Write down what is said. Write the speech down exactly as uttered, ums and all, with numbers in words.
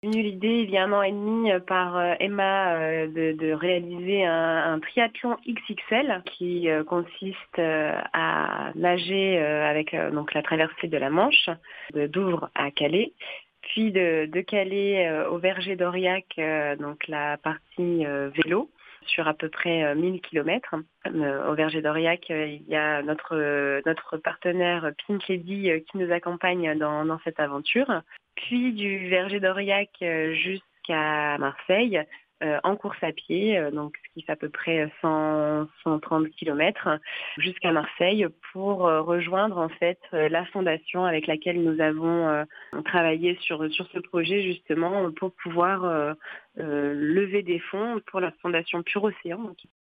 Venu l'idée il y a un an et demi par euh, Emma euh, de, de réaliser un, un triathlon X X L qui euh, consiste euh, à nager euh, avec euh, donc la traversée de la Manche, de Douvres à Calais, puis de, de Calais euh, au Verger d'Aurillac, euh, donc la partie euh, vélo sur à peu près euh, mille kilomètres. Euh, au Verger d'Aurillac, euh, il y a notre, euh, notre partenaire Pink Lady euh, qui nous accompagne dans, dans cette aventure. Puis du Verger d'Aurillac euh, jusqu'à Marseille euh, en course à pied, euh, donc ce qui fait à peu près cent, cent trente kilomètres jusqu'à Marseille pour euh, rejoindre en fait euh, la fondation avec laquelle nous avons euh, travaillé sur, sur ce projet justement pour pouvoir euh, euh, lever des fonds pour la fondation Pure Océan,